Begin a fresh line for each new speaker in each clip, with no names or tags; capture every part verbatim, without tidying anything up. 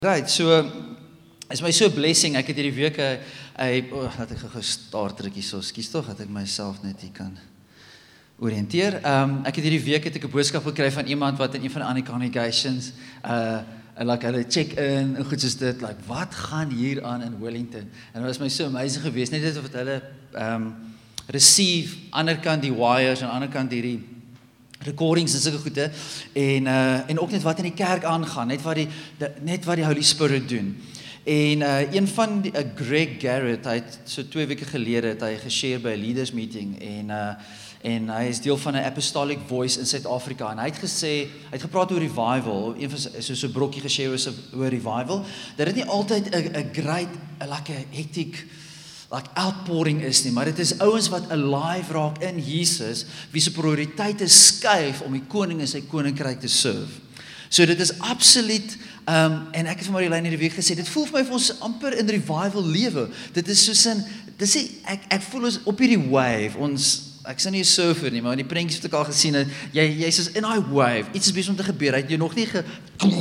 Right, so, is my so 'n blessing, ek het hierdie week, hy, oh, dat ek gestaar drukkie so, skies toch, dat ek myself net hier kan oriënteer. Um, ek het hierdie week, het ek 'n boodskap gekry van iemand wat in een van die ander congregations, uh, en like, hulle check-in, en goed soos dit, like, wat gaan hier aan in Wellington? En dit was my so amazing geweest, net of het hulle um, receive, ander kant die wires, en ander kant hierdie recordings en sulke goede, en, uh, en ook net wat in die kerk aangaan, net wat die, die, net wat die Holy Spirit doen. En uh, een van die, uh, Greg Garrett, hy het so twee weke gelede, het hy geshare by 'n leaders meeting, en, uh, en hy is deel van 'n apostolic voice in Suid-Afrika, en hy het gesê, hy het gepraat oor revival, een van so so 'n brokkie geshare is oor revival, dat dit nie altyd 'n great, a, like a hectic, like outpouring is nie, maar dit is ouens wat alive raak in Jesus, wie se prioriteite skuif om die koning in sy koninkryk te serve. So dit is absoluut, um, en ek het vir Marilyn hierdie week gesê, dit voel vir my vir ons amper in revival lewe. Dit is soos in, dit is, ek, ek voel ons op hierdie wave, ons, ek sê nie 'n surfer nie, maar in die prentjies wat ek al gesien het, jy, jy is in die wave, iets is besig om te gebeur, hy het jy nog nie ge,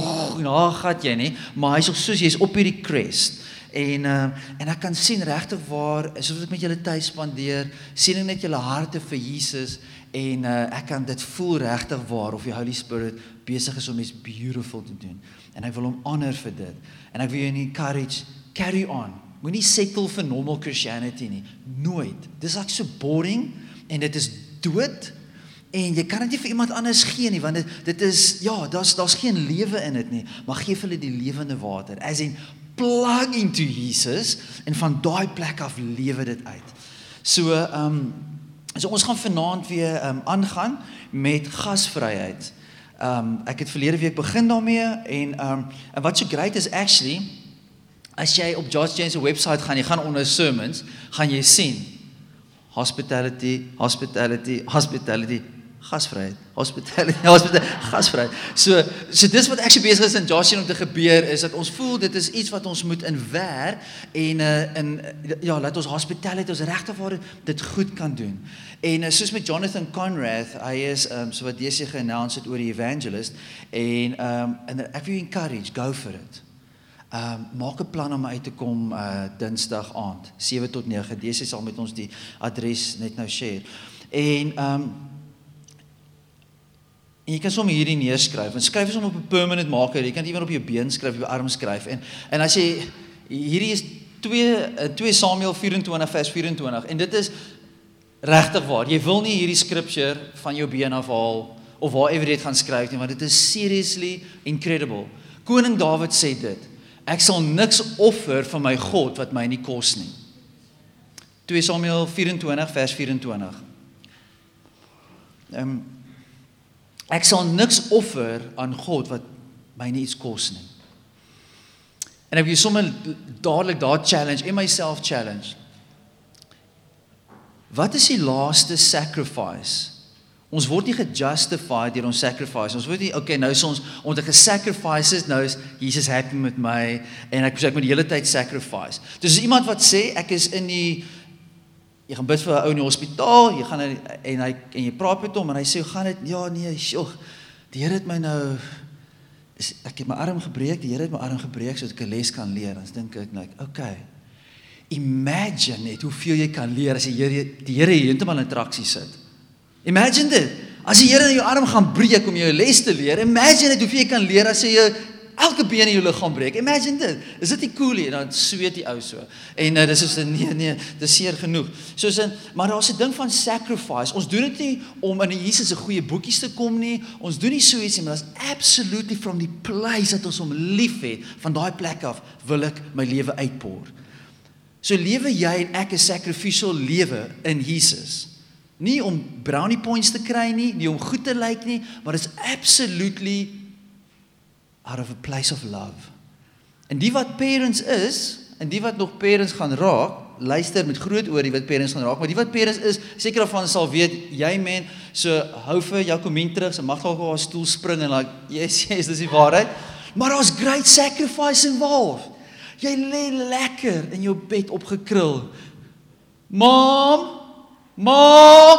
nou gaat jy nie, maar hy is soos, jy is op hierdie crest. En, uh, en ek kan sien regtig waar, soos ek met julle tyd spandeer, sien ek net julle harte vir Jesus, en uh, ek kan dit voel regtig waar, of die Holy Spirit besig is om iets beautiful te doen, en ek wil hom honor vir dit, en ek wil jou encourage, carry on, moet nie settle vir normal Christianity nie, nooit, dit is like so boring, en dit is dood, en jy kan dit nie vir iemand anders gee nie, want dit, dit is, ja, daar's, daar's geen lewe in dit nie, maar geef hulle die lewende water, as in, plug into Jesus, en van daai plek af lewe dit uit. So, um, so ons gaan vanaand weer um, aangaan met gasvryheid. Um, ek het verlede week begin daarmee, en, um, en wat so great is actually, as jy op George James' website gaan, jy gaan onder sermons, gaan jy sien, hospitality, hospitality, hospitality, gasvryheid, hospitality, hospitality, gasvryheid. So, so dis wat ek so besig is in Joshua om te gebeur, is dat ons voel, dit is iets wat ons moet inwer, en, uh, en ja, laat ons hospitality, ons regtig waar dit goed kan doen. En uh, soos met Jonathan Conrad, hy is, um, so wat D C geannounce het oor die evangelist, en, um, en ek wil encourage, go for it. Um, maak 'n plan om uit te kom uh, Dinsdag aand, sewe tot nege, D C sal met ons die adres net nou share. En, um, En jy kan sommer hierdie neerskryf, en skryf is om op 'n permanent marker, jy kan dit even op jou been skryf, op jou arm skryf, en, en as jy, hierdie is twee Samuel vyf-en-twintig vers vyf-en-twintig, en dit is regtig waar, jy wil nie hierdie scripture van jou been afhaal, of waarever jy dit gaan skryf nie, want dit is seriously incredible. Koning Dawid sê dit, ek sal niks offer van my God, wat my nie kos nie. twee Samuel vyf-en-twintig vers vyf-en-twintig. Um, Ek sal niks offer aan God wat my nie iets kos nie. En ek wil sommer dadelik daar challenge, en myself challenge. Wat is die laaste sacrifice? Ons word nie gejustified deur ons sacrifice. Ons word nie, okay, nou is ons, ons het gesacrifices, nou is Jesus happy met my, en ek, ek moet die hele tyd sacrifice. Dus is iemand wat sê, ek is in die, jy gaan bid vir 'n ou in die hospitaal, jy gaan en hy en jy praat met hom en hy sê, "Hoe gaan dit?" "Ja, nee, sjoe, die Here het my nou ek het my arm gebreek, die Here het my arm gebreek sodat ek 'n les kan leer." Dan dink ek nou, okay. Imagine net hoeveel jy kan leer as die Here die Here heeltemal in traksie sit. Imagine dit. As die Here in jou arm gaan breek om jou 'n les te leer, imagine net hoeveel jy kan leer as hy jou elke been in jou liggaam breek. Imagine dit. Is dit nie cool nie? Dan sweet die ou so. En uh, dis is nee nee, dis seer genoeg. Soos in, maar daar's 'n ding van sacrifice. Ons doen dit nie om in Jesus se goeie boekies te kom nie. Ons doen nie so iets nie, maar that's absolutely from the place dat ons hom liefhet. Van daai plek af wil ek my lewe uitpour. So lewe jy en ek 'n sacrificial lewe in Jesus. Nie om brownie points te kry nie, nie om goed te lyk nie, maar it's absolutely out of a place of love. En die wat parents is, en die wat nog parents gaan raak, luister met groot oor die wat parents gaan raak, maar die wat parents is, seker daarvan sal weet, jy men, so hou vir jou komien terug, sy mag dalk op haar stoel spring, en like, yes, yes, dis die waarheid, maar daar's great sacrifice involved. Jy lê lekker in jou bed opgekrul. Mom, ma,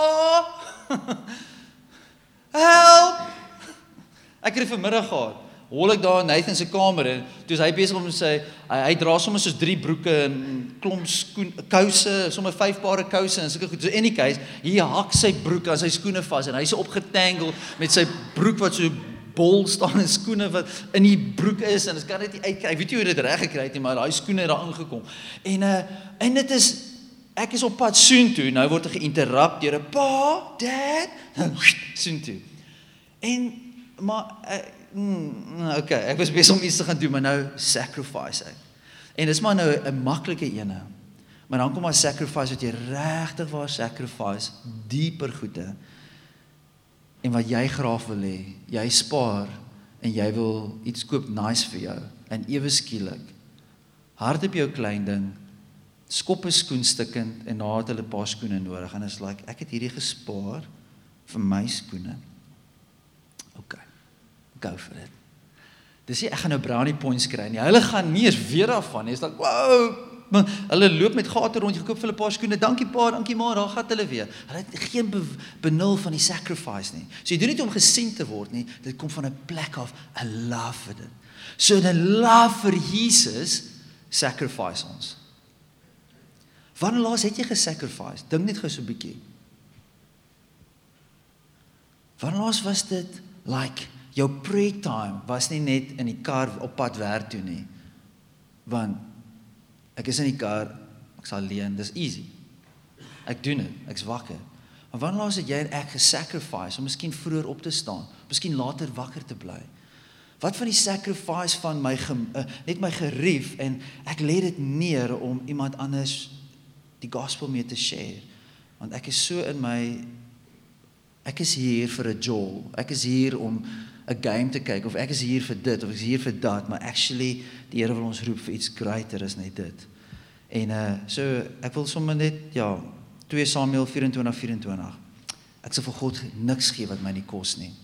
pa, help. Ek het vanmiddag gehad, hol ek daar in Nathan se kamer en toe is hy besig om sy hy, hy dra sommer soos drie broeke en klomp skoen kouse, sommer vyf pare kouse en sulke goed. So in die case, hier hak sy broek aan sy skoene vas en hy's so opgetangle met sy broek wat so bol staan en skoene wat in die broek is en ek kan dit nie uitkry. Ek weet nie hoe dit reg gekry het nie, maar daai skoene het daar aangekom. En uh, en dit is ek is op pad soontoe, nou word ek geïnterrupt deur 'n pa, dad, soontoe. En maar uh, mm, okay, ek was besig om iets te gaan doen, maar nou sacrifice ek. En dis maar nou 'n maklike ene. Maar dan kom maar sacrifice wat jy regtig waar sacrifice, dieper goede. En wat jy graag wil hê, jy spaar en jy wil iets koop nice vir jou en ewe skielik hard op jou klein ding, skop 'n skoen stikkend en na het hulle 'n paar skoene nodig en is like ek het hierdie gespaar vir my skoene. OK. Go for it. Dis nie ek gaan nou brownie points kry nie. Hulle gaan nie eens weer daarvan nie. Is like wow, maar hulle loop met gate rond, jy gekoop vir hulle 'n paar skoene. Dankie pa, dankie ma, daar gaan hulle weer. Hulle het geen be, benul van die sacrifice nie. So jy doen nie om gesien te word nie. Dit kom van 'n plek af, 'n love vir dit. So 'n love vir Jesus sacrifice ons. Wanneer laas het jy gesacrifice? Dink net gou so 'n bietjie. Wanneer laas was dit like jou prayer time was nie net in die kar op pad werk toe nie. Want ek is in die kar, ek sal leen, dis easy. Ek doen dit, ek's wakker. Maar wanneer laas het jy en ek gesacrifice om miskien vroeër op te staan, miskien later wakker te bly? Wat van die sacrifice van my uh, net my gerief en ek lê dit neer om iemand anders die gospel mee te share. Want ek is so in my ek is hier vir 'n jol. Ek is hier om 'n game te kyk of ek is hier vir dit of ek is hier vir dat, maar actually die Here wil ons roep vir iets greater as net dit. En uh so ek wil sommer net ja, twee Samuel vyf-en-twintig vyf-en-twintig. Ek sal vir God niks gee wat my nie kos nie.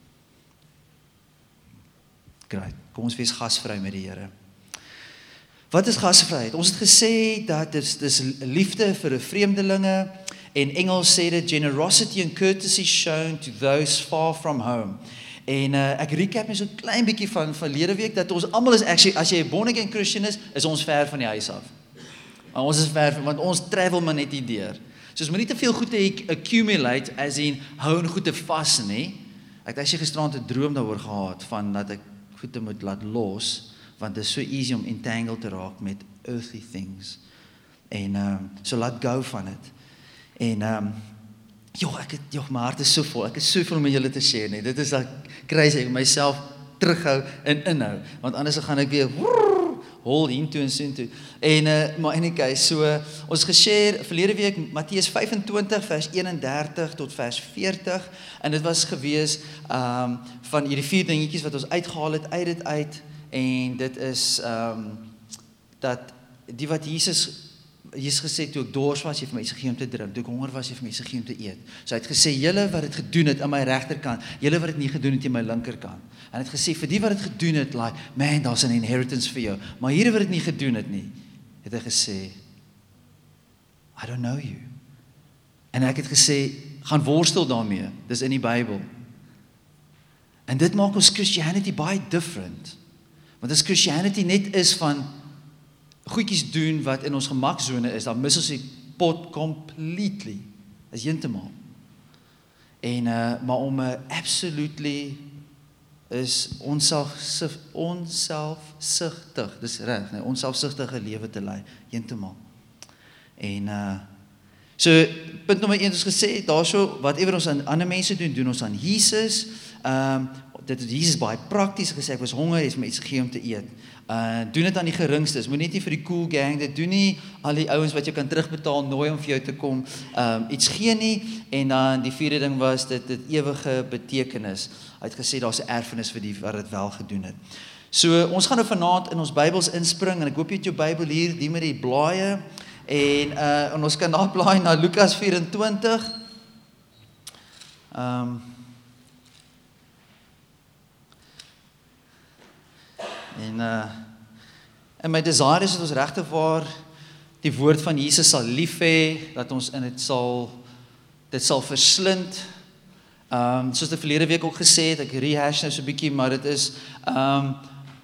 Great. Kom ons wees gasvry met die Here. Wat is gasvryheid? Ons het gesê dat dit is liefde vir 'n vreemdelinge en Engels sê dit generosity and courtesy shown to those far from home. En uh, ek recap net so 'n klein bietjie van verlede week dat ons almal is actually as jy 'n born again Christian is, is ons ver van die huis af. Maar ons is ver want ons travel maar net hier deur. So ons moet nie te veel goed te accumulate as in hou en goed te vas nie. Ek het as jy gisterand 'n droom daaroor gehad van dat ek goed moet laat los want dit is so easy om entangled te raak met earthly things. En um, so laat go van dit. En um, joh, ek het, joh, my hart is so vol, ek is so veel met julle te share nie, dit is dat crazy, ek myself terughou en inhou, want anders gaan ek weer woer, hol hiertoe en soontoe. En, uh, maar in die case, so, uh, ons geshare verlede week, Matteus vyf-en-twintig vers een-en-dertig tot vers veertig, en dit was gewees um, van hierdie vier dingetjies wat ons uitgehaal het, uit dit uit, en dit is, um, dat die wat Jesus Jesus gesê, toe ek dors was, jy vir my iets gegee om te drink, toe ek honger was, jy vir my iets gegee om te eet. So hy het gesê, julle wat het gedoen het aan my regterkant, julle wat het nie gedoen het aan my linkerkant. En hy het gesê, vir die wat het gedoen het, like, man, daar's 'n inheritance vir jou. Maar hierdie wat het nie gedoen het nie, het hy gesê, I don't know you. En ek het gesê, gaan worstel daarmee, dis in die Bybel. En dit maak ons Christianity baie different. Want as Christianity net is van goedjies doen wat in ons gemaksone is, dan mis ons die pot completely. Is heeltemal. En uh, maar om 'n uh, absolutely is onselfsug, onselfsugtig, dis reg, nee, onselfsugtige lewe te lei, heeltemal. En uh, so punt nommer een ons gesê, daarso whatever ons aan ander mense doen, doen ons aan Jesus. Ehm um, dit het Jesus baie prakties gesê, ek was honger, jy het my iets gegee om te eet. Uh, doen dit aan die geringstes, moet net nie vir die cool gang, dit doen nie al die ouens wat jy kan terugbetaal, nooi om vir jou te kom, um, iets gee nie, en dan die vierde ding was, dit het ewige betekenis. Hy het gesê, daar is 'n erfenis vir die wat het wel gedoen het. So, ons gaan nou vanaand in ons Bybels inspring, en ek hoop jy het jou Bybel hier, die met die blaaie, en, uh, en ons kan daar blaai na Lukas vyf-en-twintig, um, En, uh, en my desire is dat ons regtig waar die woord van Jesus sal lief hê, dat ons in dit sal, dit sal verslind, Um, soos die verlede week ook gesê het, ek rehash nou so 'n bietjie, maar dit is, um,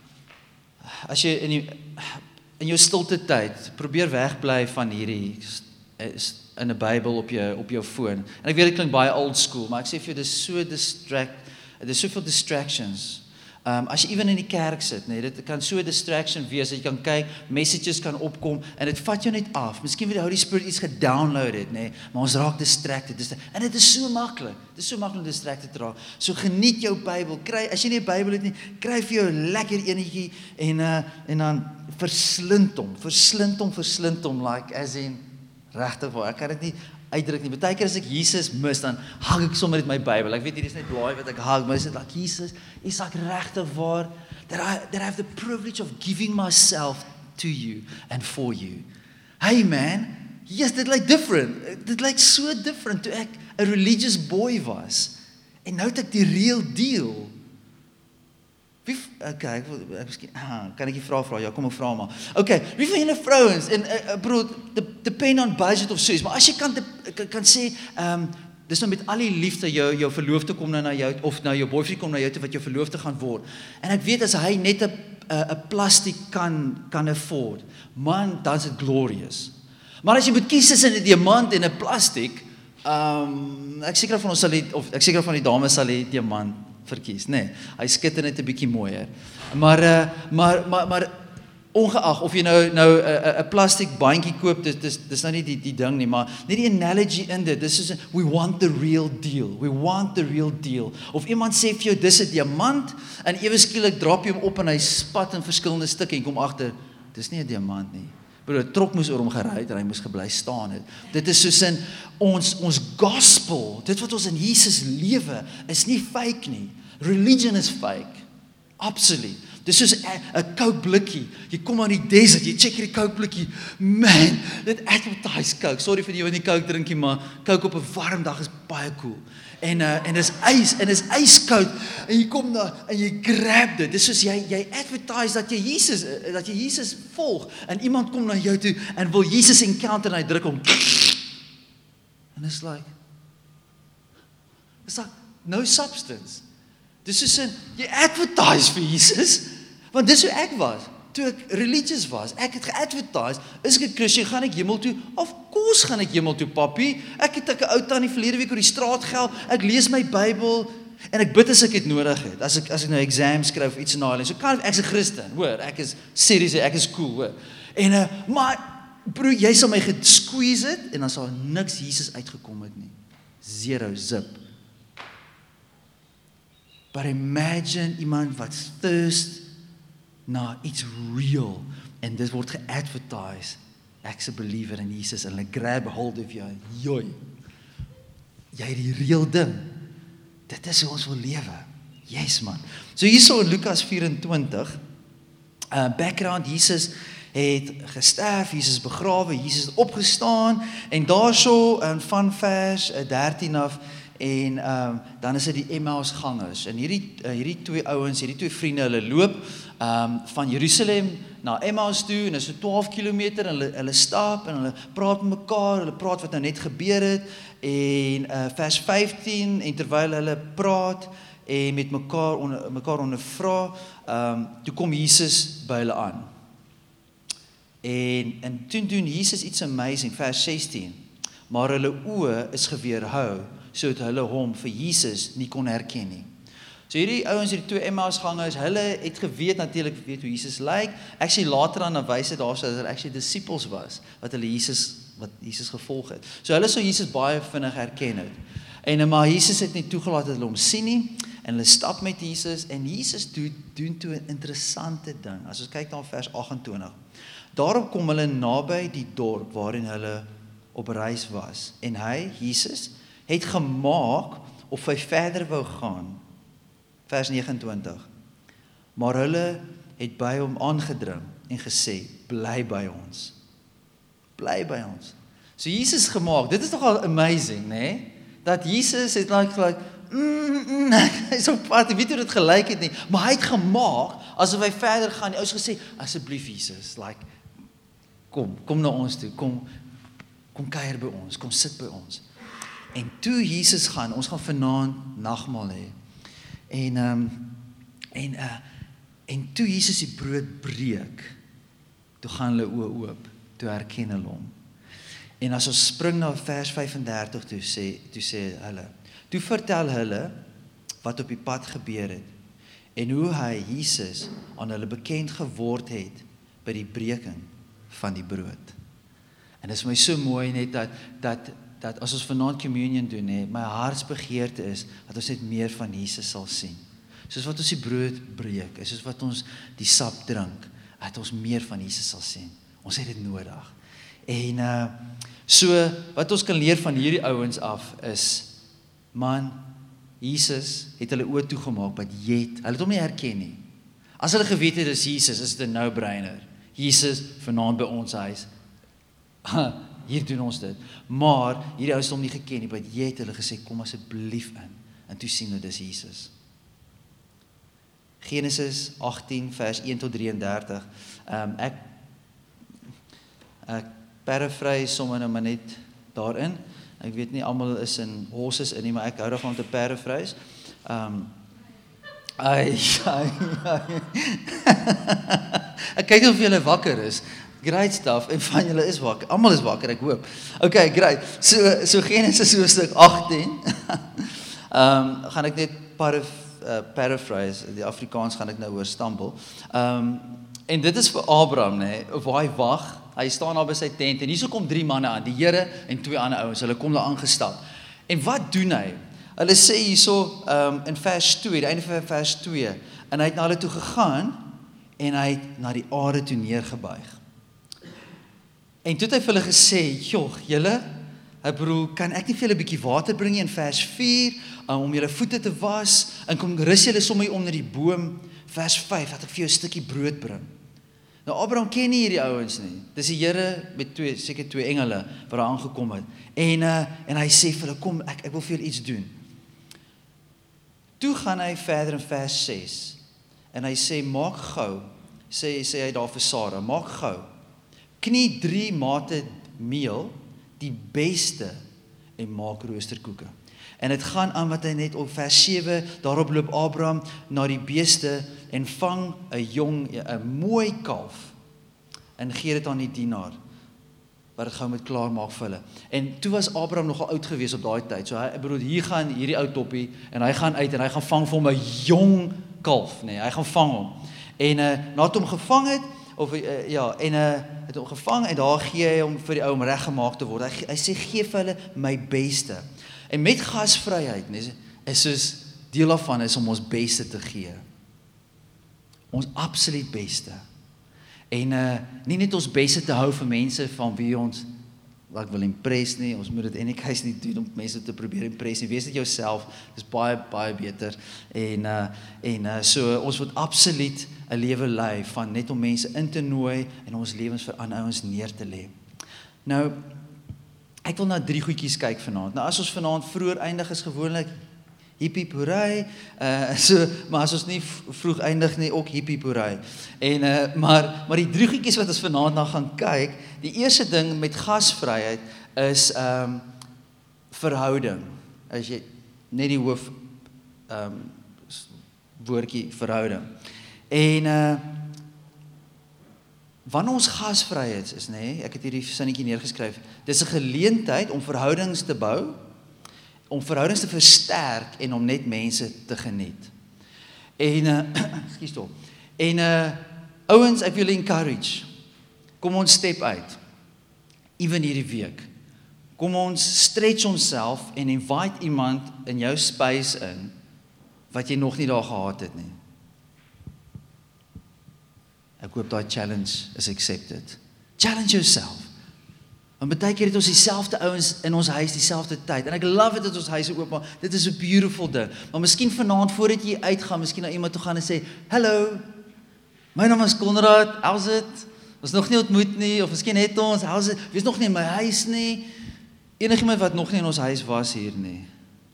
as jy in, die, in jou stilte tyd, probeer wegbly van hierdie, in 'n Bybel op jou, op jou foon. En ek weet dit klink baie old school, maar ek sê vir jou, dit is so distract, dit is soveel distractions. Um, as jy even in die kerk sit, nee, dit kan so 'n distraction wees, dat jy kan kyk, messages kan opkom, en dit vat jou net af. Miskien wil die Holy Spirit iets gedownload het, nee, maar ons raak distracted, en dit is so maklik, dit is so maklik om distracted te raak. So geniet jou Bybel, kry, as jy nie 'n Bybel het nie, kry vir jou 'n lekker enetjie, en, uh, en dan verslind hom, verslind hom, verslind hom, like, as in, regtig waar, ek kan dit nie uitdruk nie. Partykeer as ek Jesus mis, dan hang ek sommer met my Bybel. Ek weet hier is net blaai wat ek hang, maar is dit like Jesus, is ek regtig waar that I that I have the privilege of giving myself to you and for you. Hey man, yes, dit lyk different. Dit lyk so different toe ek 'n religious boy was. En nou het ek die real deal. Wie, okay, ek wil, ek miskien, ah, kan ek die vraag vra? Ja, kom ek vra maar. Okay, wie van julle vrouens, en uh, bro, depend on budget of soos, maar as jy kan, kan, kan sê, um, dis nou met al die liefde, jou, jou verloofde kom nou na jou, of nou jou boyfriend kom na jou toe, wat jou verloofde gaan word, en ek weet as hy net 'n 'n plastiek kan, kan afford, man, dan is dit glorious. Maar as jy moet kies tussen 'n diamant en 'n plastiek, um, ek seker van ons sal die, of ek seker van die dames sal die diamant verkies, nee, hy skitter net 'n bietjie mooier. Maar, uh, maar, maar, maar, ongeag, of jy nou, nou, 'n uh, plastiek bandjie koop, dis, dis, dis nou nie die, die ding nie, maar, net die analogy in dit, dis is, we want the real deal, we want the real deal, of iemand sê vir jou, dis 'n diamant, en ewe skielik drop jy hom op, en hy spat in verskillende stukke, en kom agter, dis nie 'n diamant nie, bro, die trok moes oor hom gery het, en hy moes gebly staan het, dit is soos in, ons, ons gospel, dit wat ons in Jesus lewe, is nie fake nie, religion is fake, absoluut. Dis soos 'n Coke blikkie. Jy kom aan die desert, jy check hierdie Coke blikkie. Man, dit advertise Coke. Sorry vir die wat nie Coke drink nie, maar Coke op 'n warm dag is baie cool. En uh, en dis ys en dis yskoud en jy kom daar en jy grab dit. Dis soos jy jy advertise dat jy Jesus dat jy Jesus volg en iemand kom na jou toe en wil Jesus encounter en hy druk hom. And it's like it's like no substance. Dis is 'n jy advertise vir Jesus, want dis hoe ek was, toe ek religious was, ek het ge-advertise, is ek 'n Christen, gaan ek hemel toe, of course gaan ek hemel toe, papi, ek het ek 'n ou tannie verlede week oor die straat gehel, ek lees my Bybel, en ek bid as ek dit nodig het, as ek, as ek nou exam skryf, of iets in daai, so kan ek is 'n Christen, hoor, ek is serious, ek is cool, hoor, en, uh, maar, bro, jy sal my gesqueeze het, en dan sal niks Jesus uitgekom het nie, zero, zip. But imagine iemand wat thirst na iets real en dit word ge-advertise. Ek's 'n believer in Jesus en hulle grab hold of jou. Joi. Jy het die real ding. Dit is hoe ons wil lewe. Yes man. So hierso in Lukas vyf-en-twintig, uh, background, Jesus het gesterf, Jesus begrawe, Jesus het opgestaan en daarso um, van vers dertien af en um, dan is dit die Emmaus gangers en hierdie, uh, hierdie twee ouens, hierdie twee vriende, hulle loop um, van Jerusalem na Emmaus toe en dit is so twaalf kilometer en hulle, hulle stap en hulle praat met mekaar, hulle praat wat nou net gebeur het en uh, vers vyftien en terwyl hulle praat en met mekaar, onder, mekaar ondervra, um, toe kom Jesus by hulle aan. En, en toen doen Jesus iets amazing, vers sestien, maar hulle oë is geweerhou, sodat hulle hom vir Jesus nie kon herken nie. So hierdie ouens, hierdie twee Emmausgangers, hulle het geweet natuurlik weet hoe Jesus lyk. Ek sê later aan wys dit daar so dat hulle actually disippels was wat hulle Jesus wat Jesus gevolg het. So hulle sou Jesus baie vinnig herken het. En maar Jesus het nie toegelaat dat hulle hom sien nie en hulle stap met Jesus en Jesus doen doen toe 'n interessante ding. As ons kyk na vers agt-en-twintig. Daarop kom hulle naby die dorp waarin hulle op reis was en hy, Jesus, het gemaak of hy verder wou gaan. Vers negen-en-twintig. Maar hulle het by hom aangedring en gesê, bly by ons. Bly by ons. So Jesus gemaak, dit is nogal amazing, nee? Dat Jesus het like, like mm, mm, hy is op pad, ek weet hoe dit gelyk het nie, maar hy het gemaak, asof hy verder gaan, hy het gesê, asseblief Jesus, like, kom, kom na ons toe, kom, kom kuier by ons, kom sit by ons. En toe Jesus gaan, ons gaan vanaand nagmaal hê. En um, en uh, en toe Jesus die brood breek, toe gaan hulle oë oop, toe herken hulle hom. En as ons spring na vers vyf-en-dertig toe sê, toe sê hulle, toe vertel hulle wat op die pad gebeur het en hoe hy Jesus aan hulle bekend geword het by die breking van die brood. En dit is my so mooi net dat dat dat as ons vanaand communion doen, he, my hartsbegeerte is dat ons net meer van Jesus sal sien. Soos wat ons die brood breek, is soos wat ons die sap drink, dat ons meer van Jesus sal sien. Ons het dit nodig. En uh, so wat ons kan leer van hierdie ouens af is, man, Jesus het hulle oë toegemaak, wat jet, hulle het hom nie herken nie. As hulle geweet het is Jesus, is dit 'n no-brainer. Jesus vanaand by ons huis. Hier doen ons dit. Maar hierdie ouens het hom nie geken nie, wat jet hulle gesê, kom asseblief in. En toe sien hulle dis Jesus. Genesis agttien vers een tot drieëndertig. Um, ek ek paraphrase sommer nou maar net daarin. Ek weet nie almal is in horses in nie, maar ek hou daarvan om te paraphrase. Um, ai, ai, ai. Ek kyk of julle wakker is. Great stuff, en van julle is wakker. Almal is wakker, ek hoop. Okay, great. So so Genesis hoofstuk agttien. um, gaan ek net paraf, uh, paraphrase, die Afrikaans gaan ek nou oor stamel. Um, en dit is vir Abraham, nee, waar hy wag. Hy staan daar by sy tent en hierso kom drie manne aan, die Here en twee ander ouens. Hulle kom daar aangestap. En wat doen hy? Hulle sê hierso um, in vers twee, die einde van vers twee, en hy het na hulle toe gegaan en hy het na die aarde toe neergebuig. En toe het hy vir hulle gesê, "Jog, julle, ek bedoel, kan ek nie vir julle 'n bietjie water bring nie in vers vier um, om julle voete te was en kom rus julle sommer hier onder die boom vers vyf dat ek vir jou 'n stukkie brood bring." Nou Abraham ken nie hierdie ouens nie. Dis die Here met twee seker twee engele wat daar aangekom het. En uh, en hy sê vir hulle, "Kom, ek ek wil vir julle iets doen." Toe gaan hy verder in vers ses. En hy sê, "Maak gou," sê sê hy daar vir Sara, "Maak gou. Knie drie mate meel, die beste, en maak roosterkoeke." En dit gaan aan wat hy net op vers sewe, daarop loop Abraham na die beeste en vang 'n jong, 'n mooi kalf en gee dit aan die dienaar wat dit gou moet klaar maak vir hulle. En toe was Abraham nogal oud gewees op daai tyd. So hy ek bedoel hier gaan hierdie ou toppie en hy gaan uit en hy gaan vang vir hom 'n jong kalf, nee, hy gaan vang hom. En uh, nadat hom gevang het of uh, ja, en uh, het hom gevang en daar gee hy hom vir die ou om reggemaak te word. Hy, hy sê gee vir hulle my beste. En met gasvryheid, nee, is soos deel daarvan is om ons beste te gee. Ons absoluut beste. En uh, nie net ons beste te hou vir mense van wie ons wat ek wil impress nie, ons moet dit en ek huis nie doen om mense te probeer impress nie. Wees dit jouself, dis baie baie beter. En uh, en uh, so ons moet absoluut 'n lewe lei van net om mense in te nooi en ons lewens vir ander ouens neer te lê. Nou ek wil na drie goedjies kyk vanaand. Nou as ons vanaand vroeër eindig is gewoonlik hiep hiep hoerai, uh, so, maar as ons nie vroeg eindig nie, ook hiep hiep hoerai. En, uh, maar, maar die drie goedjies wat ons vanaand na gaan kyk, die eerste ding met gasvryheid is um, verhouding. As jy net die hoof um, woordjie verhouding. En uh, wanneer ons gasvryheid is, nee, ek het hierdie sinnetjie neergeskryf, dis 'n geleentheid om verhoudings te bou, om verhoudings te versterk en om net mense te geniet. En, uh, excuse toe, en uh, ouens, ek wil julle encourage, kom ons step uit, even hierdie week, kom ons stretch onsself en invite iemand in jou space in, wat jy nog nie daar gehad het nie. Ek hoop daai challenge is accepted. Challenge yourself. Want baie keer het ons dieselfde ouens in ons huis dieselfde tyd. En ek love it dat ons huise oopmaak. Dit is 'n beautiful ding. Maar miskien vanaand voordat jy uitgaan, miskien na iemand toe gaan en sê, "Hallo. My naam is Konrad. How's it? Ons nog nie ontmoet nie of miskien het ons, how's it? Wees nog nie in my huis nie." Enigiemand wat nog nie in ons huis was hier nie.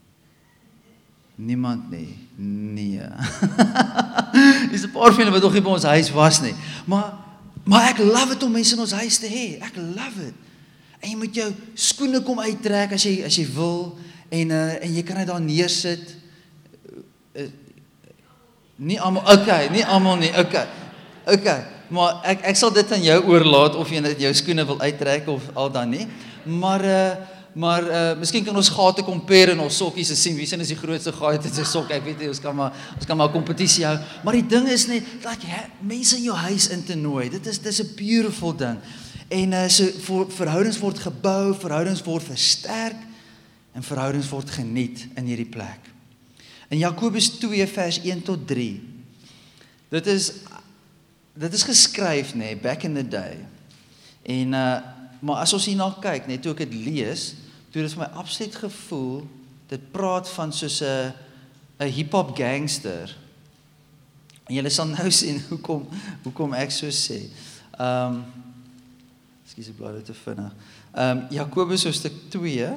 Niemand nie. Nee. Dis 'n paar van julle wat nog nie by ons huis was nie. Maar maar ek love it om mense in ons huis te hê. Ek love it. En jy moet jou skoene kom uittrek as jy, as jy wil, en, uh, en jy kan dit daar neersit. Uh, uh, nie almal, okay, nie almal nie, okay, okay, maar ek, ek sal dit aan jou oorlaat, of jy net jou skoene wil uittrek, of al dan nie, maar, uh, maar, uh, miskien kan ons gate compare in ons sokkies, en sien, wie sien is die grootste gaat in sy sok, ek weet nie, ons kan maar, ons kan maar competisie hou, maar die ding is net, dat jy mense in jou huis in te nooi, dit is, dit is 'n beautiful ding, en uh, so, voor, verhoudings word gebou, verhoudings word versterk, en verhoudings word geniet in hierdie plek. In Jakobus twee vers een tot drie, dit is, dit is geskryf, nee, back in the day, en, uh, maar as ons hierna kyk, nee, toe ek het lees, toe het vir my absoluut gevoel, dit praat van soos 'n 'n hip-hop gangster, en julle sal nou sien, hoekom, hoekom ek so sê, um, excuse, ek blaai dit te vinnig, um, Jakobus hoofstuk twee,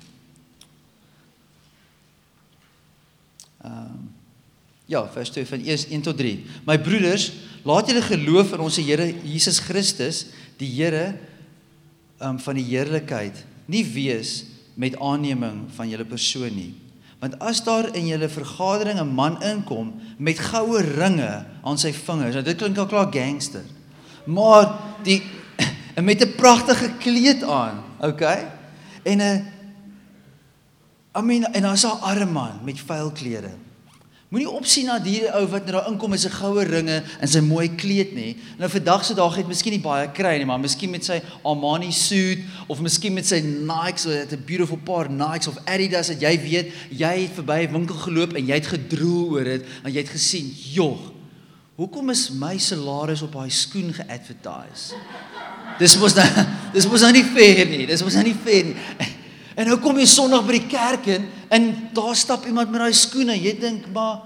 Um, ja, vers twee van een tot drie. My broeders, laat julle geloof in ons Here Jesus Christus, die Here um, van die heerlikheid, nie wees met aanneming van julle persoon nie. Want as daar in julle vergadering 'n man inkom met goue ringe aan sy vingers, nou dit klink al klaar gangster, maar die met 'n pragtige kleed aan, okay? En 'n I mean, en dan is daar 'n arme man met vuil klere. Moenie opsien na die ou wat nou inkom met sy goue ringe en sy mooi kleed nie. Nou vandag se dag het miskien nie baie kry nie, maar miskien met sy Armani suit of miskien met sy Nikes, so 'n beautiful paar Nikes of Adidas, dat jy weet, jy het verby 'n winkel geloop en jy het gedroel oor dit en jy het gesien, "Jog, hoekom is my salaris op daai skoen ge-advertise?" Dis mos nou, dis mos nou nie fair nie. Dis mos nou nie fair nie. En nou kom jy Sondag by die kerk in, en daar stap iemand met daai skoene, jy dink, maar,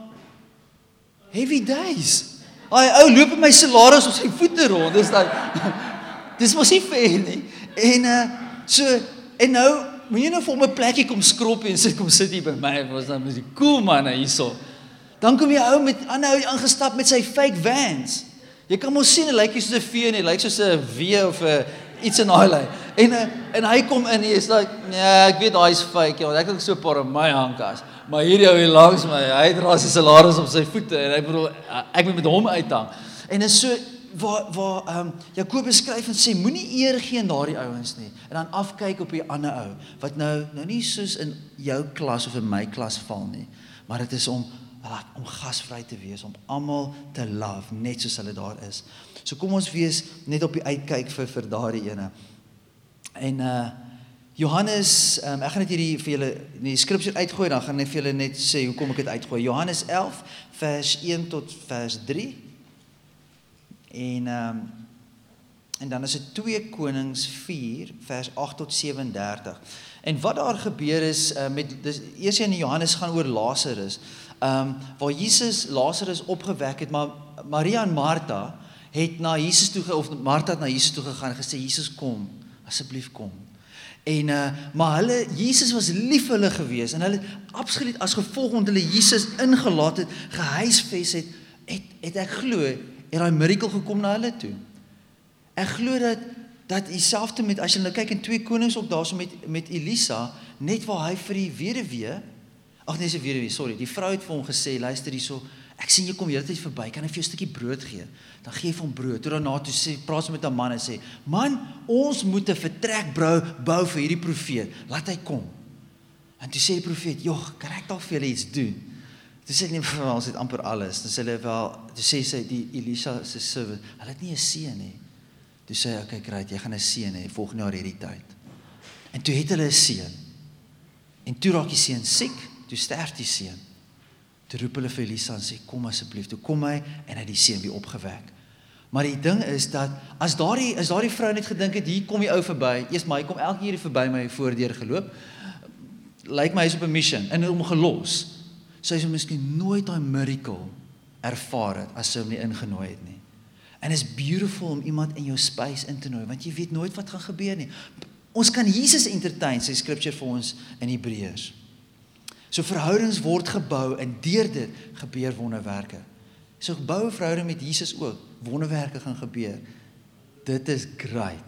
heavy days. Daai ou loop met my salaris op sy voete rond, dis nou, dis mos nie fair nie. En, uh, so, en nou, moet jy nou vir hom 'n plekkie kom skroppie en sê, kom sit hier by my, was dan met die cool manne hierso. Dan kom jy ou met, ander ou aangestap met sy fake Vans. Jy kan mos sien, hy lyk nie soos 'n V nie, hy lyk soos 'n V of 'n iets in daai lyn. En, en hy kom in, hy is like, ja, ek weet daai is fake, ja, want ek het ook so 'n paar in my handkas, maar hierdie ou hier langs my, hy dra sy salaris op sy voete, en ek bedoel, ek moet met hom uithang. En is so, waar, waar um, Jakobus skryf en sê, moenie eer gee aan daardie ouens nie, en dan afkyk op die ander ou, wat nou, nou nie soos in jou klas of in my klas val nie, maar dit is om, om gasvry te wees, om almal te love, net soos hulle daar is. So kom ons wees net op die uitkyk vir, vir daardie ene. En uh, Johannes, um, ek gaan net hierdie vir julle die skripsie uitgooi, dan gaan ek vir julle net sê hoekom ek dit uitgooi. Johannes elf vers een tot vers drie. En um, en dan is dit twee Konings vier vers agt tot sewendertig. En wat daar gebeur is uh, met dis eers in Johannes gaan oor Lazarus. Um, waar Jesus Lazarus opgewek het, maar Maria en Martha het na Jesus toe of Martha het na Jesus toe gegaan en gesê, Jesus kom, asseblief kom. En uh, maar hulle Jesus was lief vir hulle gewees en hulle absoluut as gevolg want hulle Jesus ingelaat het, gehuisves het, het het ek glo het daai miracle gekom na hulle toe. Ek glo dat dat dieselfde met as jy nou kyk in twee Konings ook daarso met met Elisa, net waar hy vir die weduwee, ag nee, se weduwee, sorry, die vrou het vir hom gesê, luister hierso, ek sien jy kom hele tyd verby, kan ek vir jou 'n stukkie brood gee? Dan gee hy vir hom brood. Toe daarna toe sê, praat sy met 'n man en sê, man, ons moet 'n vertrek bou, bou vir hierdie profeet. Laat hy kom. En toe sê die profeet, "Jog, kan ek dalk vir julle iets doen?" Toe sê hy, "Nee, vir ons het amper alles." Toe sê hulle wel, toe sê sy die Elisa se servant, "Hulle het nie 'n seun nie." Toe sê hy, "Okay, great, jy gaan 'n seun hê volgende jaar hierdie tyd." En toe het hulle 'n seun. En toe raak die seun siek, toe sterf die seun. Toe roep hulle vir Elisa en sê, "Kom asseblief." Toe kom hy en hy het die seun weer opgewek. Maar die ding is dat as daardie as daardie vrou net gedink het, hier kom die ou verby. Eers maar hy kom elke keer verby my voordeur geloop. Lyk my hy's op 'n mission en hom gelos. Sy sou miskien nooit daai miracle ervaar het as sy hom nie ingenooi het nie. En it's beautiful om iemand in jou space in te nooi, want jy weet nooit wat gaan gebeur nie. Ons kan Jesus entertain, sê scripture vir ons in Hebreërs. So verhoudings word gebou en deur dit gebeur wonderwerke. So bou 'n verhouding met Jesus ook, wonderwerke gaan gebeur. Dit is great.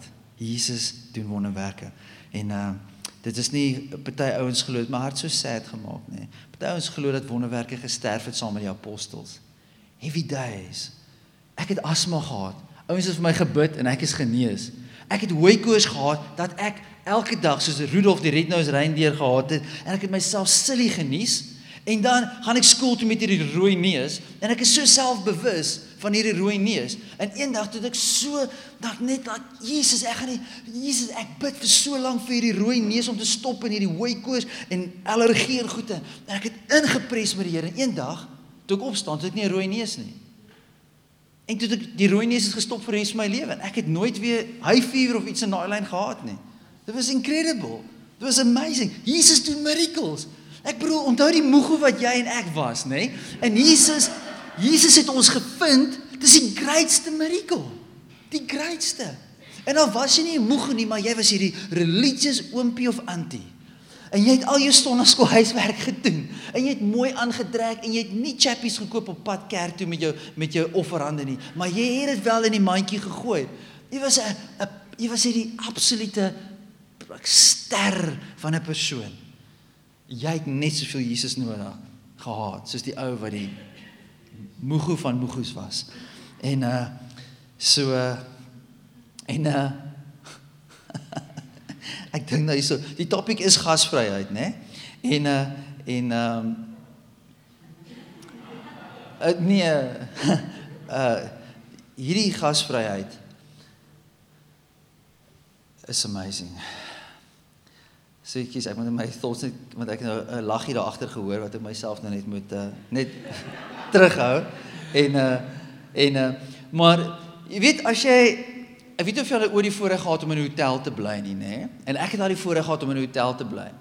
Jesus doen wonderwerke. En uh, dit is nie, party ouens glo, het my hart so sad gemaak, nee. Party ouens glo dat wonderwerke gesterf het saam met die apostels. Heavy days. Ek het asma gehad. Ouens het vir my gebid en ek is genees. Ek het hooikoors gehad, dat ek elke dag, soos Rudolf die Red-Nosed Reindeer gehad het, en ek het myself silly genies, en dan gaan ek skool toe met hierdie rooi neus, en ek is so selfbewus van hierdie rooi neus, en eendag toe ek so, dat net, dat, Jesus, ek gaan nie, Jesus, ek bid vir so lang vir hierdie rooi neus, om te stop in hierdie hooikoors, en allergie en goede, en ek het ingepres met die Here, en eendag, toe ek opstaan, toe ek nie 'n rooi neus nie, en toe ek, die rooi neus is gestop vir die res van my lewe, en ek het nooit weer high fever of iets in daai lyn gehad nie, dit was incredible, it was amazing, Jesus doen miracles. Ek bedoel, onthou die moego wat jy en ek was, nê? En Jesus, Jesus het ons gevind, dis die grootste miracle. Die grootste. En al was jy nie 'n moego nie, maar jy was hierdie religious oompie of auntie. En jy het al jou sonnaskool huiswerk gedoen. En jy het mooi aangetrek en jy het nie chappies gekoop op pad kerk toe met jou met jou offerhande nie, maar jy het dit wel in die mandjie gegooi. Jy was 'n jy was hierdie absolute ster van 'n persoon. Jy het net soveel Jesus nodig gehad, soos die ou wat die moego van moegoes was. En uh, so, uh, en uh, ek dink nou so, die topic is gasvryheid, né? En, uh, en, um, uh, nee, uh, hierdie gasvryheid is amazing. So ek kies, ek moet my thoughts net, want ek nou 'n laggie daar agter gehoor, wat ek myself nou net moet, uh, net terughou, en, uh, en, uh, maar, jy weet, as jy, ek weet of jy al oor die voorreg gehad om in 'n hotel te bly nie, nee? En ek het al die voorreg gehad om in 'n hotel te bly.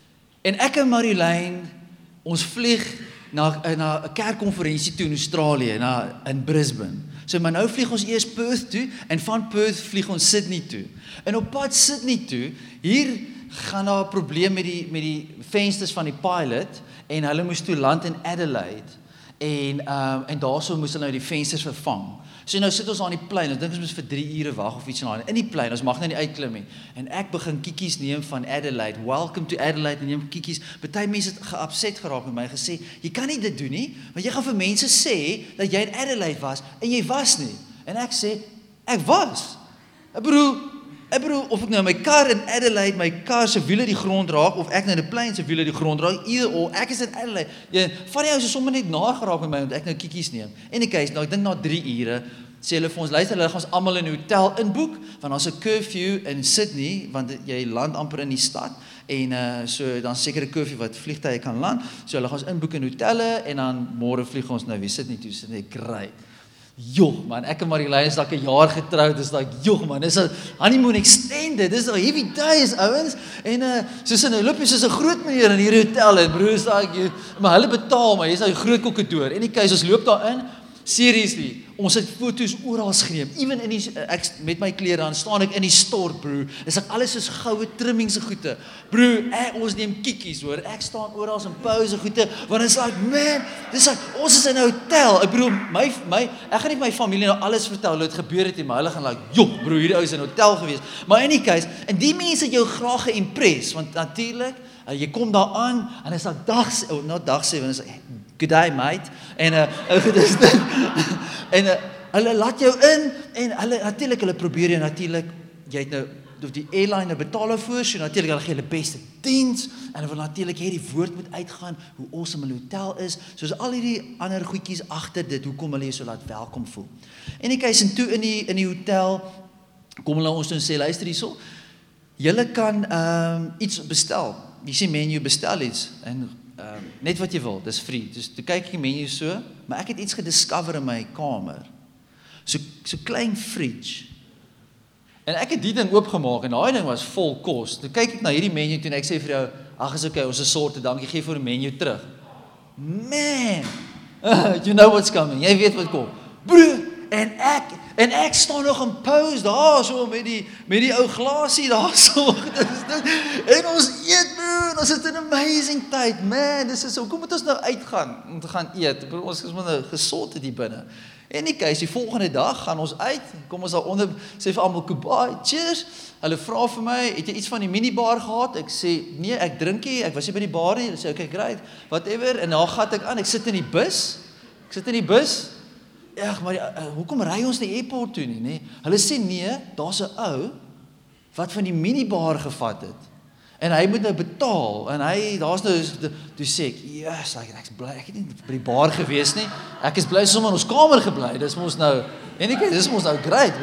En ek en Marjolein, ons vlieg na, na 'n kerkkonferensie toe in Australië, na, in Brisbane. So, maar nou vlieg ons eers Perth toe, en van Perth vlieg ons Sydney toe. En op pad Sydney toe, hier gaan daar 'n probleem met die, met die vensters van die pilot, en hulle moes toe land in Adelaide, en, um, en daarso moes hulle nou die vensters vervang. So nou sit ons aan die plein, ons dink ons moes vir drie ure wag of iets in die plein, ons mag nou nie uitklim nie. En ek begin kiekies neem van Adelaide, welcome to Adelaide, en neem kiekies. Party mense het geupset geraak met my, gesê, jy kan nie dit doen nie, want jy gaan vir mense sê, dat jy in Adelaide was, en jy was nie. En ek sê, ek was. Ek bedoel, Ek bedoel, of ek nou my kar in Adelaide, my kar se wiele die grond raak, of ek nou die plein se wiele die grond raak, either or, ek is in Adelaide. Ja, van die ou is sommer net nageraak met my, want ek nou kiekies neem. En die case, nou ek dink na drie ure, sê hulle vir ons, luister, hulle gaan ons almal in 'n hotel inboek, want daar's 'n curfew in Sydney, want jy land amper in die stad, en uh, so, dan seker 'n curfew wat vliegtye kan land, so hulle gaan ons inboek in hotelle, en dan môre vlieg ons nou weer Sydney toe, so net great. Joh man, ek en Marjolein is dalk 'n jaar getroud, is dalk joh man, dis 'n honeymoon extended, dis 'n heavy days ouens, en uh, soos in 'n loopie soos 'n groot meneer in hierdie hotel, en broers dalk, maar hulle betaal my, jy's nou 'n groot kokkedoor, en die keuse, ons loop daarin, seriously, ons het foto's oral geneem, even in die, ek, met my klere aan, staan ek in die stort, bro, is ek alles soos goue trimmings en goede, bro, ek, ons neem kiekies, hoor, ek staan oral in pause goede, want it's like, man, dis like, ons is in 'n hotel, ek bedoel, my, my, ek gaan nie my familie nou alles vertel, hoe het gebeur het, maar hulle gaan like, joh, bro, hierdie ou is in 'n hotel gewees, maar in die case, en die mense het jou graag geïmpres, want natuurlik, uh, jy kom daar aan, en is like, dag, oh, not dag seven, is like, good day, mate, en, uh, dis dit, en, uh, hulle laat jou in, en hulle, natuurlik, hulle probeer jou natuurlik, jy het nou, of die airline nou betaal jou voor, so natuurlik, hulle gee hulle beste diens, en hulle wil natuurlik hê die woord moet uitgaan, hoe awesome hulle hotel is, soos al die ander goedjies agter dit, hoe kom hulle jy so laat welkom voel. En die keis, en toe in die, in die hotel, kom hulle ons toe en sê, luister hierso, julle kan um, iets bestel, jy sê menu, bestel iets, en um, net wat jy wil, dis free, dus toe kyk ek die menu so, maar ek het iets gediscover in my kamer, so, so klein fridge, en ek het die ding oopgemaak, en daai ding was vol kos, toe kyk ek na hierdie menu toe, en ek sê vir jou, ag is okay, ons is sorte, dankie, gee vir die menu terug, man, uh, you know what's coming, jy weet wat kom, bro, En ek en ek staan nog in pose daar so met die met die ou glasie daar so. En ons eet bro, en ons het 'n amazing tyd. Man, dis is hoekom moet ons nou uitgaan om te gaan eet? Bro, ons is maar nou gesond hier binne. En die keis, die volgende dag gaan ons uit, kom ons daar onder, sê vir almal goodbye, cheers. Hulle vra vir my, het jy iets van die minibar gehad? Ek sê, nee, ek drink nie, ek was nie by die bar nie. Hulle sê, okay, great, whatever. En daar gat ek aan, ek sit in die bus, ek sit in die bus, Ag, maar uh, hoekom ry ons die airport toe nie, nee? Hulle sê nee, daar's 'n ou wat van die minibar gevat het. En hy moet nou betaal en hy daar's nou toe sê ek, "Yes, ek ek's bly. Ek het nie by die bar gewees nie. Ek is bly sommer in ons kamer gebly. Dis mos nou, en ek dis mos nou great."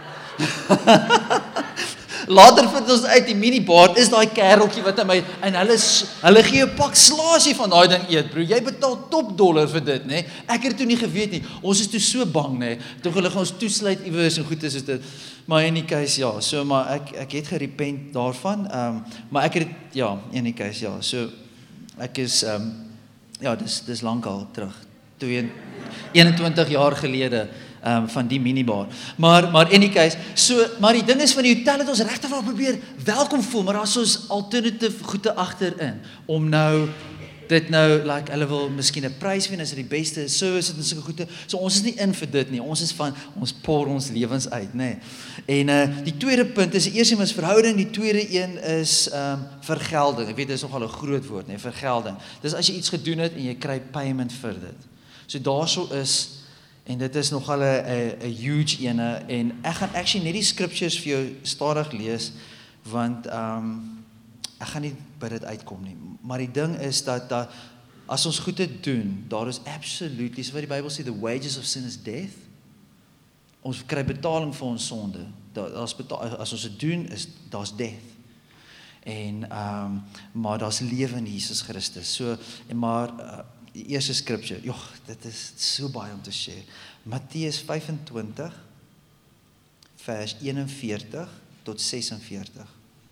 Later vind ons uit die minibar is daai kereltjie wat aan my en hulle hulle gee 'n pak slaasie van daai ding eet, bro. Jy betaal top dollar vir dit, nê? Ek het toe nie geweet nie. Ons is toe so bang, nê. Toe hulle gaan ons toesluit iewers en goed is dit. Maar in die case ja, so maar ek ek het gerepent daarvan. Ehm um, maar ek het ja, in die case ja. So ek is ehm um, ja, dis dis lankal terug. eenentwintig jaar gelede. Um, van die minibar. Maar maar in die case, so maar die ding is van die hotel het ons regtig wel probeer welkom voel, maar daar's ons alternative goede agterin om nou dit nou like hulle wil miskien 'n prys wen as dit die beste service en sulke goede. So ons is nie in vir dit nie. Ons is van ons pour ons lewens uit, nê. Nee. En uh die tweede punt is die eerste een is verhouding, die tweede een is um vergelding. Ek weet dit is nogal 'n groot woord, nê, nee, vergelding. Dis as jy iets gedoen het en jy kry payment vir dit. So daarso is en dit is nogal 'n 'n huge ene en ek gaan actually net die scriptures vir jou stadig lees want um ek gaan nie by dit uitkom nie. Maar die ding is dat dat as ons goede doen, daar is absolutely, so wat die Bybel sê, the wages of sin is death. Ons kry betaling vir ons sonde. Daar's betaal, as ons dit doen is daar's death. En um maar daar's lewe in Jesus Christus. So en maar uh, die eerste scripture, joh, dit is so baie om te share. Matteus vyf en twintig, vers een en veertig tot ses en veertig.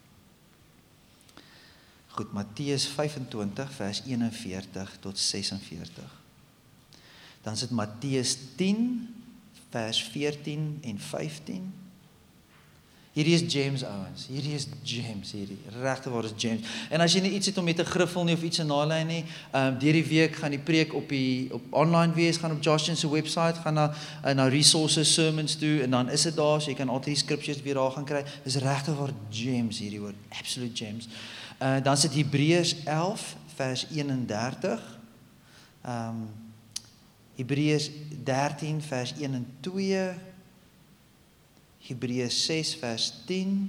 Goed, Matteus vyf en twintig, vers een en veertig tot ses en veertig. Dan sit Matteus tien, vers veertien en vyftien. Hierdie is James Owens, hierdie is James, hierdie, regte waar is James. En as jy nie iets het om mee te griffel nie, of iets in naalyn nie, um, deur die week gaan die preek op die, op online wees, gaan op Josh se website, gaan na, uh, na resources, sermons toe, en dan is dit daar, so jy kan altyd die scriptures weer daar gaan kry. Dis regte waar James, hierdie woord, absolute James. Uh, dan sit Hebreërs elf, vers een en dertig, um, Hebreërs dertien, vers een en twee, Hebreërs ses vers tien.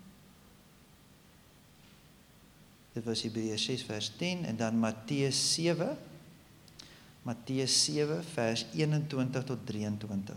Dit was Hebreërs ses vers tien en dan Matteus sewe. Matteus sewe vers eenentwintig tot drieëntwintig.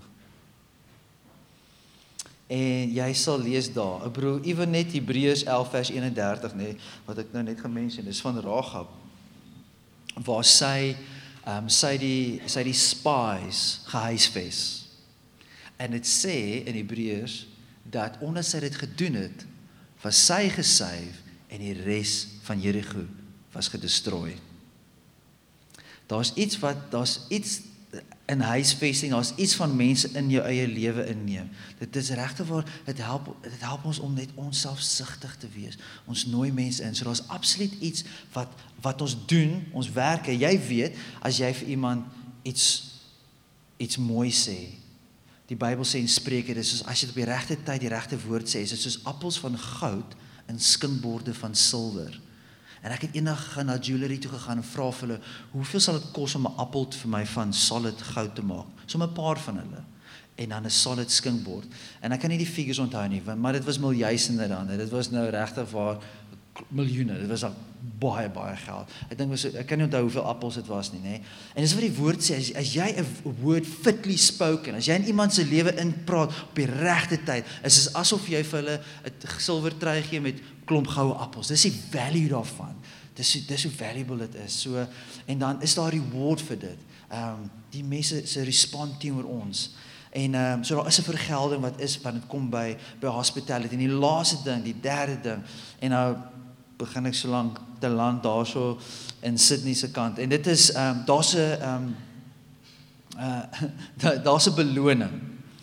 En jy sal lees daar, ek bedoel, ewen net Hebreërs elf vers een en dertig, nee, wat ek nou net gemention, is van Rahab, waar sy, um, sy die, sy die spies gehuisves. En dit sê in Hebreërs, dat omdat sy dit gedoen het, was sy gesave en die res van Jericho was gedestrooi. Daar's iets wat, daar's iets in huisvesting, daar's iets van mense in jou eie lewe inneem. Dit is regtig waar, dit help, dit help ons om net onselfsugtig te wees. Ons nooi mense in, so daar's absoluut iets wat, wat ons doen, ons werke, jy weet, as jy vir iemand iets, iets mooi sê, die Bybel sê in Spreuke, dit is soos as jy op die regte tyd die regte woord sê, is dit soos appels van goud en skinkborde van silwer. En ek het eendag na jewelry toe gegaan en vra vir hulle, hoeveel sal dit kos om 'n appel vir my van solid goud te maak? So 'n paar van hulle. En dan 'n solid skinkbord. En ek kan nie die figures onthou nie, maar dit was miljoene dan. Dit was nou regtig waar miljoene. Dit was al baie baie geld. Ek dink was ek kan nie onthou hoeveel appels dit was nie, nê. En dis wat die woord sê, as, as jy 'n word fitly spoken, as jy in iemand se lewe inpraat op die regte tyd, is dit asof jy vir hulle 'n silwer trui gee met klomp goue appels. Dis die value daarvan. Dis dis hoe valuable dit is. So en dan is daar 'n reward vir dit. Ehm um, die mense se respond teenoor ons. En ehm um, so daar is 'n vergelding wat is wanneer dit kom by by hospitality. En die laaste ding, die derde ding. En nou begin ek so lank te land daarso in Sydney se kant. En dit is ehm um, daar's 'n ehm um, uh, daar's 'n beloning.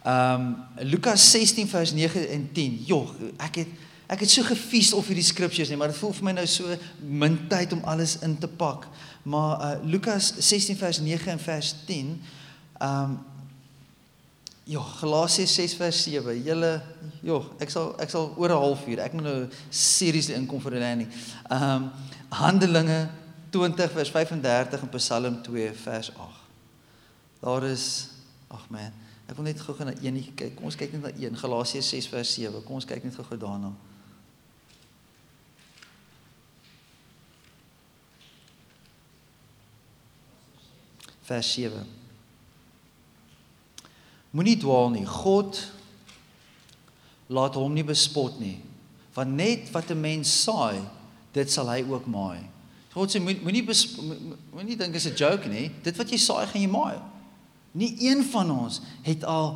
Um, Lukas sestien vers nege en tien. Joh, ek het ek het so gefeest op hierdie scriptures nie, maar dit voel vir my nou so min tyd om alles in te pak. Maar uh, Lukas sestien vers nege en vers tien, um, joh, Galasiërs ses vers sewe, julle, joh, ek sal ek sal oor 'n halfuur, ek moet nou seriously inkom vir die learning. Um, Handelinge twintig vers vyf en dertig en Psalm twee vers agt. Daar is, ag man, ek wil net gou-gou na een kyk. Kom ons kyk net na een, Galasiërs ses vers sewe. Kom ons kyk net gou-gou daarna. Vers sewe. Moenie dwaal nie. God laat hom nie bespot nie. Want net wat 'n mens saai, dit sal hy ook maai. God sê moenie moenie dink is 'n joke nie. Dit wat jy saai, gaan jy maai. Nie een van ons het al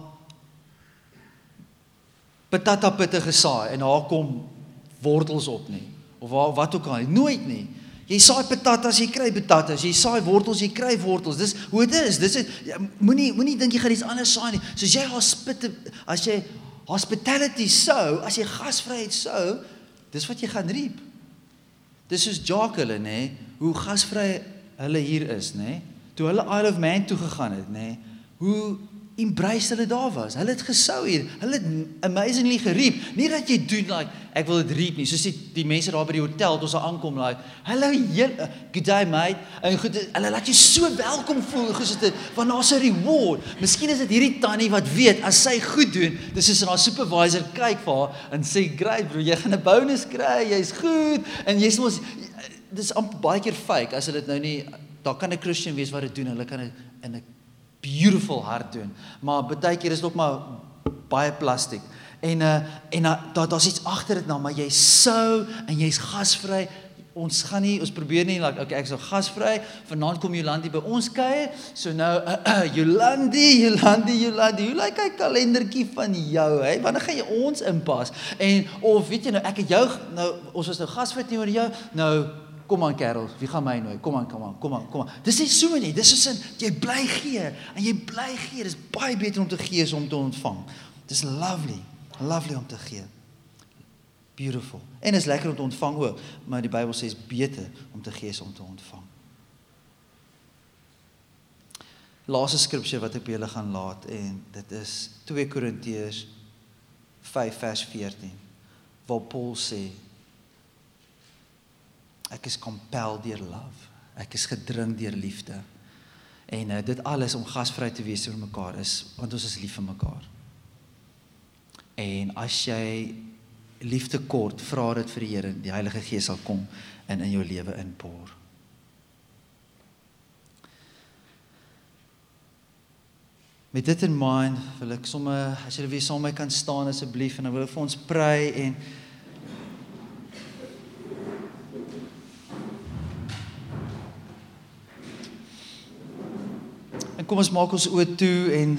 patatapitte gesaai en daar kom wortels op nie. Of wat ook al, nooit nie. Jy saai patatas, jy kry patatas. Jy saai wortels, jy kry wortels. Dis hoe dit is. Dis is ja, moenie moenie dink jy gaan iets anders saai nie. Soos jy hospita, as jy hospitality sou, as jy gasvryheid sou, dis wat jy gaan reap. Dis soos Jacques hulle, nê, hoe gasvry hulle hier is, nê. Toe hulle Isle of Man toe gegaan het, nê, hoe embrace hulle daar was. Hulle het gesou hier. Hulle het amazingly gereap. Nie dat jy doen like ek wil dit reap nie. Soos die, die mense daar by die hotel toe ons daar aankom like, "Hallo, good day mate." En goed, hulle laat jy so welkom voel, gesit want daar's 'n reward. Miskien is dit hierdie tannie wat weet as sy goed doen, dis soos 'n haar supervisor kyk vir haar en sê, "Great bro, jy gaan 'n bonus kry. Jy's goed." En jy's mos dis amper baie keer fake as hulle dit nou nie. Daar kan 'n Christian wees wat dit doen. Hulle kan dit in 'n beautiful hart doen. Maar baie keer is dit ook maar baie plastiek. En uh, en uh, daar daar's iets agter dit nou, maar jy sou en jy's gasvry. Ons gaan nie, ons probeer nie like okay, ek is gasvry. Vanaand kom Jolandi by ons kuier. So nou uh, uh, Jolandi, Jolandi, Jolandi. Hoe lyk hy kalendertjie van jou, hè? Wanneer gaan jy ons inpas? En of weet jy nou, ek het jou nou ons was nou gasvry teenoor jou. Nou kom aan kerel, wie gaan my nooi? Kom aan, kom aan, kom aan, kom aan. Dis nie so nie, dis soos in, jy bly gee, en jy bly gee, dis baie beter om te gee as om te ontvang. Dis lovely, lovely om te gee. Beautiful. En is lekker om te ontvang ook, maar die Bybel sê is beter om te gee as om te ontvang. Laaste skripsie wat ek by julle gaan laat, en dit is twee Korintiërs vyf vers veertien, waar Paul sê, ek is compelled deur love. Ek is gedring deur liefde. En uh, dit alles om gasvry te wees oor mekaar is, want ons is lief vir mekaar. En as jy liefde kort, vra dit vir die Here, die Heilige Gees sal kom en in jou lewe inpoor. Met dit in mind, wil ek sommer, as julle weer saam met my kan staan asseblief, en dan wil ek vir ons pray en kom ons maak ons oë toe en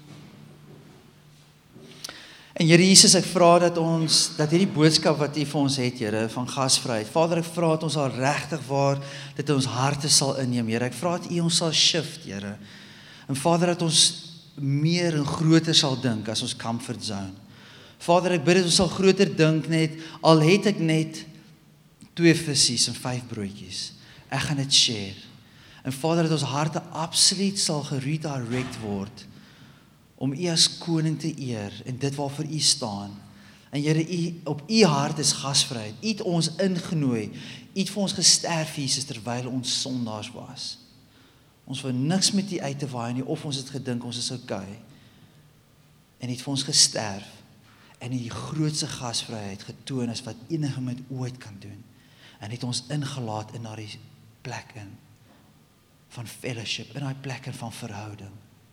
en Here Jesus, ek vra dat ons dat hierdie boodskap wat U vir ons het, Here, van gasvryheid. Vader, ek vra dat ons al regtig waar dit in ons harte sal inneem, Here. Ek vra dat U ons sal shift, Here. En Vader, dat ons meer en groter sal dink as ons comfort zone. Vader, ek bid dat ons sal groter dink net al het ek net twee visies en vyf broodjies. Ek gaan dit share. En Vader, dat ons harte absoluut sal geredirect word om U as koning te eer en dit waarvoor U staan. En Here, U op U hart is gasvryheid. U het ons ingenooi. U het vir ons gesterf, Jesus, terwyl ons sondaars was. Ons wou niks met U uit te waai nie, of ons het gedink ons is okay. En U het vir ons gesterf en die grootste gasvryheid getoon is wat enige mens ooit kan doen. En het ons ingelaat in daardie plek in van fellowship, in daai plekke van verhouding.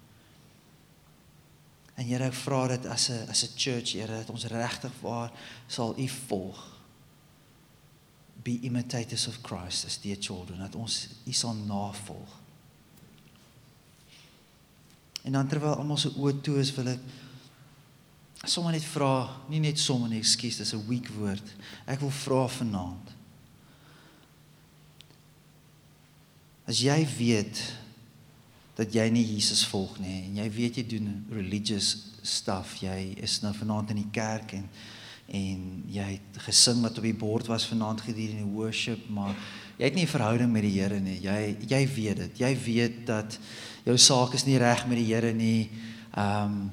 En Here, ek vra dit as 'n as 'n church, Here, dat ons regtig waar sal U volg. Be imitators of Christ as dear children, dat ons U sal navolg. En dan terwyl almal se oë toe is, wil ek sommer net vra, nie net sommer nie, ekskuus, dis 'n weak woord. Ek wil vra vanaand. As jy weet dat jy nie Jesus volg nie, en jy weet jy doen religious stuff. Jy is nou vanaand in die kerk en en jy het gesing wat op die bord was vanaand gedurende die worship, maar jy het nie 'n verhouding met die Here nie. Jy jy weet dit. Jy weet dat jou saak is nie reg met die Here nie. Ehm um,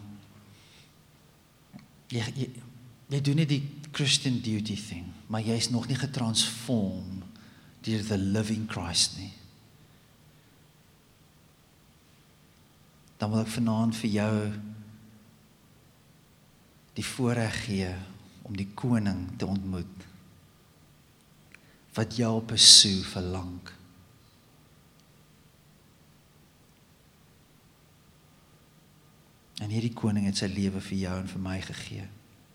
jy, jy jy doen nie die Christian duty thing, maar jy is nog nie getransform deur the living Christ nie. Dan wil ek vanaand vir jou die voorreg gee om die koning te ontmoet wat jou pursue verlang. En hierdie koning het sy lewe vir jou en vir my gegee.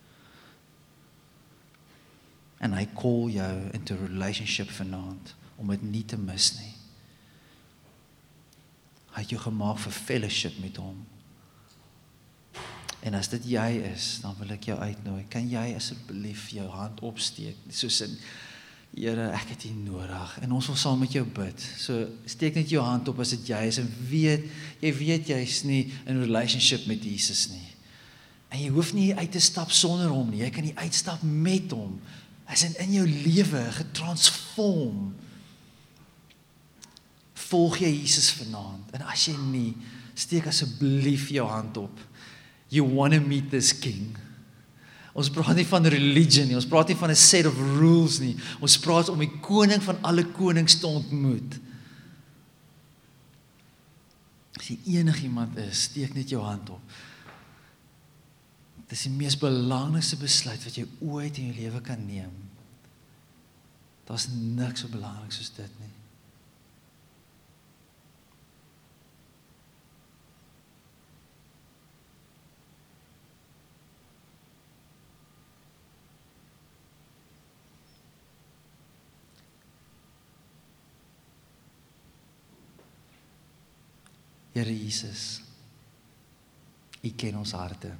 En hy call jou into a relationship vanaand om dit nie te mis nie. Hy het jou gemaak vir fellowship met hom. En as dit jy is, dan wil ek jou uitnooi. Kan jy asseblief jou hand opsteek? Soos in, Here, ek het U nodig. En ons wil saam met jou bid. So steek net jou hand op as dit jy is en weet, jy weet jy is nie in relationship met Jesus nie. En jy hoef nie uit te stap sonder hom nie. Jy kan nie uitstap met hom. Hy is in jou lewe getransform. Volg jy Jesus vanaand? En as jy nie, steek asseblief jou hand op. You want to meet this king. Ons praat nie van religion nie, ons praat nie van 'n set of rules nie. Ons praat om die koning van alle konings te ontmoet. As jy enigiemand is, steek net jou hand op. Dit is die mees belangrikste besluit wat jy ooit in jou lewe kan neem. Daar's niks so belangrik soos dit nie. Here Jesus, U ken ons harte.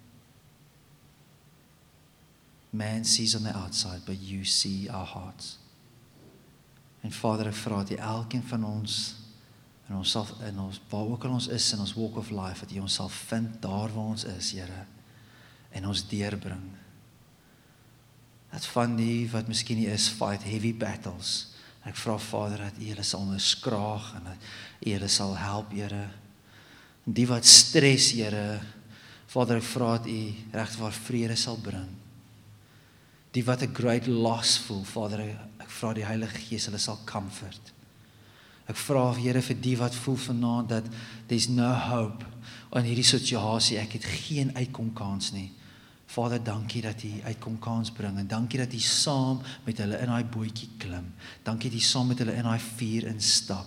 Man sees on the outside, but You see our hearts. En Vader, ek vra dat U elkeen van ons, en ons sal, in ons, waar ook al ons is in ons walk of life, dat U ons sal vind daar waar ons is, Here, en ons deurbring. Dat van die wat miskien nie is, fight heavy battles. Ek vra Vader dat U hulle sal onderskraag en dat U hulle sal help, Here. Die wat stres, Here, Vader, ek vra dat U regtig waar vrede sal bring. Die wat 'n great loss voel, Vader, ek vra die Heilige Gees hulle sal comfort. Ek vra, Here, vir die wat voel vanaand dat there's no hope in hierdie situasie, ek het geen uitkomkans nie. Vader, dankie dat U uitkomkans bring en dankie dat U saam met hulle in daai bootjie klim. Dankie dat U saam met hulle in daai vuur instap.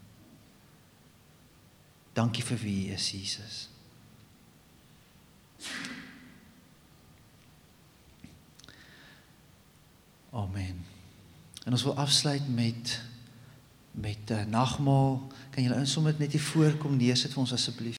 Dankie vir wie U is, Jesus. Amen. En ons wil afsluit met met uh, nagmaal. Kan julle insom dit net hier voorkom neersit vir ons asseblief?